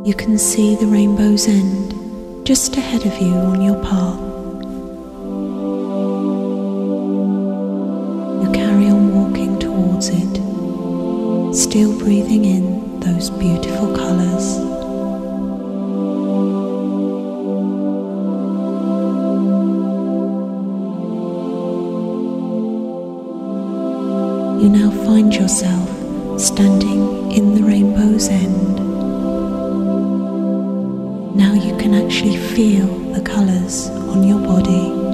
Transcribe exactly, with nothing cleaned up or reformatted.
You can see the rainbow's end just ahead of you on your path. You carry on walking towards it, still breathing in those beautiful colours. You now find yourself standing in the rainbow's end. Now you can actually feel the colours on your body.